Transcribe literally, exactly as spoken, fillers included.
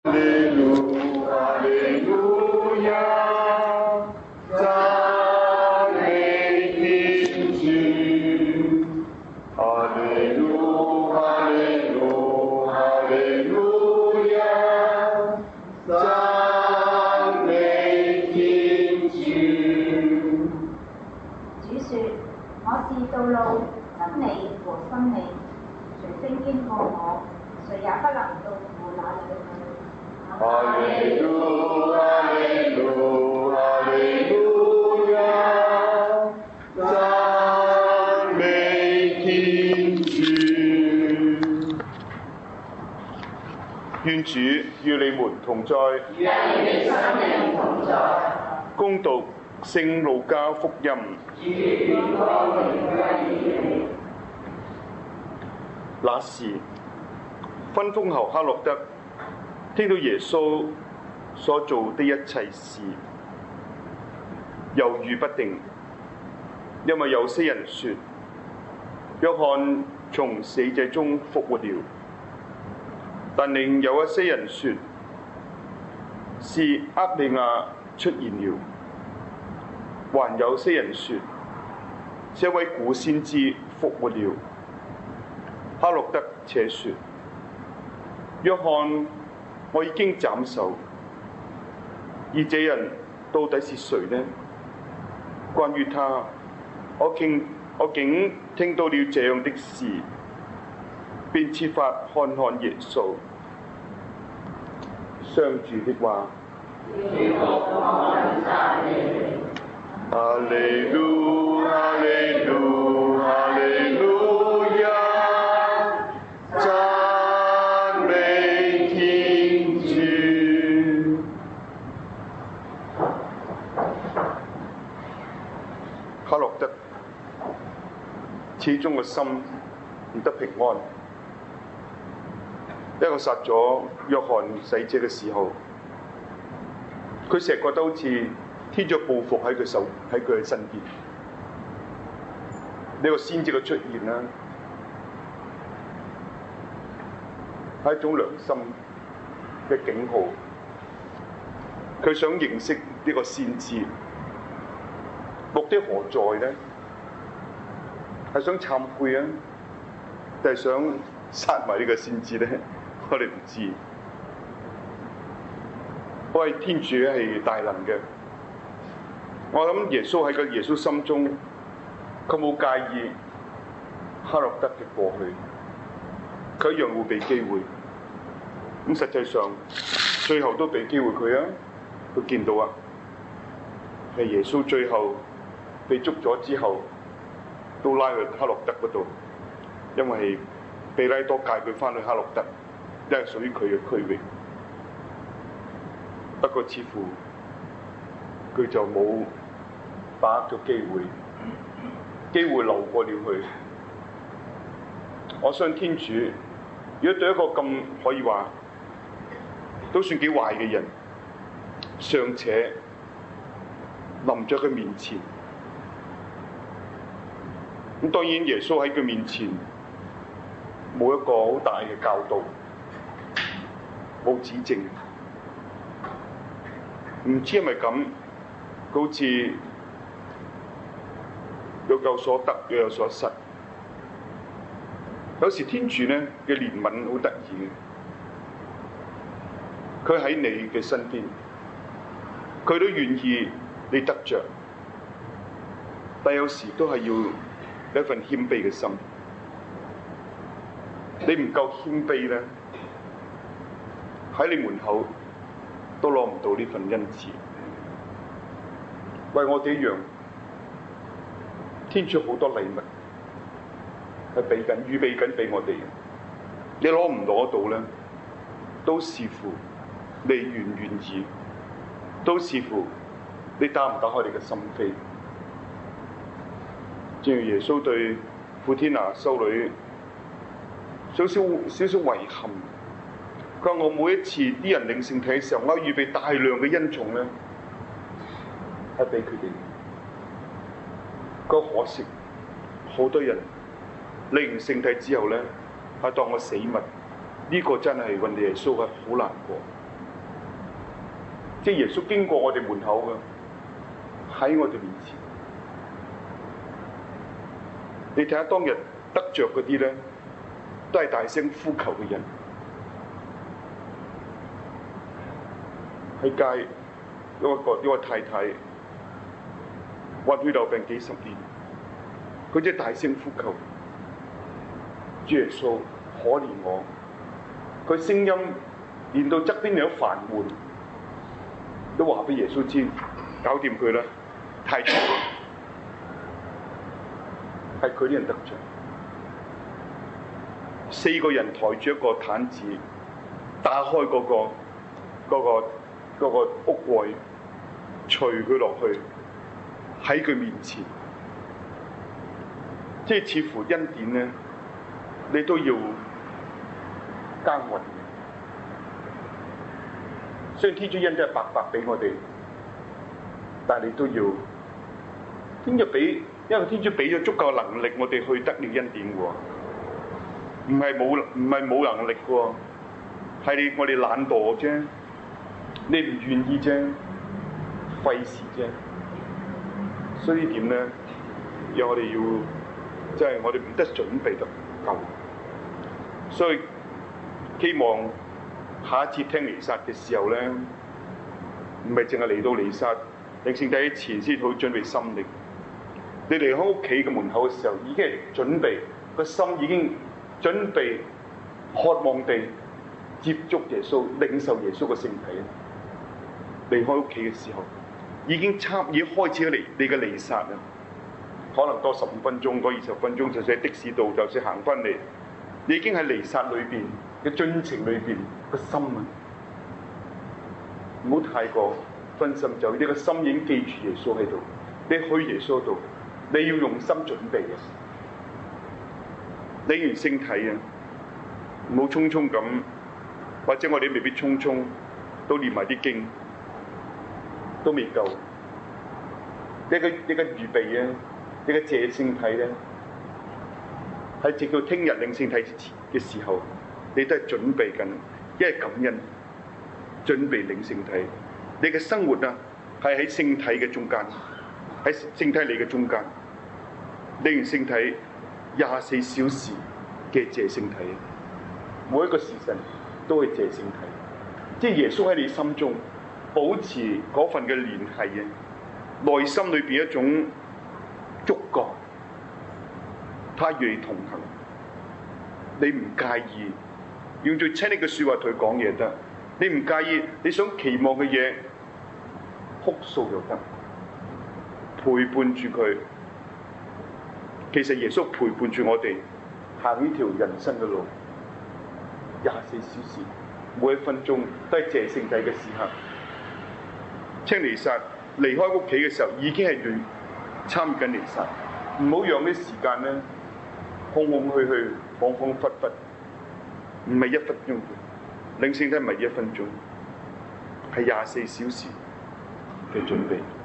利路哈利路亚，赞美天主。哈利路哈利路哈利路亞，讚美天主。 主說：我是道路、真理和生命，誰非經過我，誰也不能到父那裏去。 哈利路哈利路哈利路亞，讚美天主。願主與你們同在， 願你生命同在。 恭讀聖路加福音。那時，分封後黑落德聽到耶穌所做的一切事，猶豫不定，因為有些人說約翰從死者中復活了，但另有一些人說是厄里亞出現了，還有些人說這位古先知復活了。黑落德且說：約翰我已經斬首，而這人到底是誰呢？關於他，我竟我竟聽到了這樣的事，便設法看看耶穌。上主的話。哈利路哈利路哈利路亞，讚美天主。黑落德始終個心唔得平安，一個殺咗約翰洗者嘅時候，佢成日覺得好似天主報復喺佢手喺佢嘅身邊。呢、這個先知嘅出現啦，係一種良心嘅警號。佢想認識呢個先知，目的何在呢？係想懺悔啊，定係想殺埋呢個先知呢？我哋唔知。我係天主係大能嘅，我諗耶穌喺個耶穌心中，佢冇介意黑落德嘅過去，佢一樣會俾機會。咁實際上最後都俾機會佢啊！佢見到啊，係耶穌最後被捉咗之後，都拉去黑落德嗰度，因為彼拉多介佢翻去黑落德，因為屬於佢嘅區域。不過似乎佢就冇把握咗機會，機會流過了去。我相信天主，如果對一個咁可以話都算幾壞嘅人，尚且臨咗佢面前，咁當然耶穌喺佢面前冇一個好大嘅教導，冇指正。唔知係咪咁，佢好似若有所得，若有所失。有時天主呢嘅憐憫好得意嘅，佢喺你嘅身邊，佢都願意你得着，但有時都係要一份謙卑嘅心。你唔夠謙卑呢，喺你門口都攞唔到呢份恩賜。為我哋一樣，天主好多禮物係俾緊、預備緊俾我哋嘅。你攞唔攞到咧，都視乎你願唔願意，都視乎你打唔打開你嘅心扉。正如耶穌對傅天娜修女少少少少遺憾。佢話：我每一次啲人領聖體嘅時候，我預備大量嘅恩寵咧，係俾佢哋。個可惜，好多人領完聖體之後咧，係當我死物。呢、這個真係運耶穌係好難過。 即係耶穌經過我哋門口嘅，喺我哋面前。你睇下當日得着嗰啲咧，都係大聲呼求嘅人。喺街有一個有一個太太患血漏病幾十年，佢即係大聲呼求主耶穌可憐我。佢聲音連到側邊有煩悶，都話俾耶穌知，搞掂佢啦，太遲啦，係佢啲人得着。四個人抬住一個毯子，打開嗰個嗰個嗰個屋櫃，除佢落去喺佢面前，即係似乎恩典咧，你都要耕耘。雖然天主恩都係白白俾我哋，但係你都要天主俾，因為天主俾咗足夠能力，我哋去得了恩典喎。唔係冇唔係冇能力喎，係你我哋懶惰啫，你唔願意啫，費事啫。所以點咧？讓我哋要即係、就是、我哋唔得準備得夠。所以希望下一次聽彌撒嘅時候咧，唔係淨係嚟到彌撒，領聖體前先好準備心靈。你離開屋企嘅門口嘅時候，已經係準備個心已經準備渴望地接觸耶穌、領受耶穌嘅聖體。離開屋企嘅時候，已經差已經開始嚟你嘅彌撒啦。可能多十五分鐘、多二十分鐘，就算喺的士度，就算行翻嚟，你已經喺彌撒裏邊嘅進程裏邊個心啊，唔好太過分心，就你個心已經記住耶穌喺度，你去耶穌度，你要用心準備嘅。領完聖體啊，唔好匆匆咁，或者我哋未必匆匆都念埋啲經，都未夠。你嘅你嘅預備啊，你嘅謝聖體咧，喺直到聽日領聖體嘅時候，你都係準備緊，因為感恩準備領聖體。你嘅生活啊，係喺聖體嘅中間，喺聖體你嘅中間。領完聖體廿四小時嘅謝聖體，每一個時辰都係謝聖體，即係耶穌喺你心中保持嗰份嘅聯繫嘅，內心裏邊一種觸覺，他與你同行，你唔介意用最親昵嘅説話同佢講嘢得，你唔介意你想期望嘅嘢哭訴又得，陪伴住佢。其實耶穌陪伴住我哋行呢條人生嘅路，廿四小時每一分鐘都係謝聖體嘅時刻。清彌撒離開屋企嘅時候已經係願參與緊彌撒，唔好讓啲時間咧空空虛虛、恍恍惚惚，唔係一分鐘。領聖體唔係一分鐘，係廿四小時嘅準備。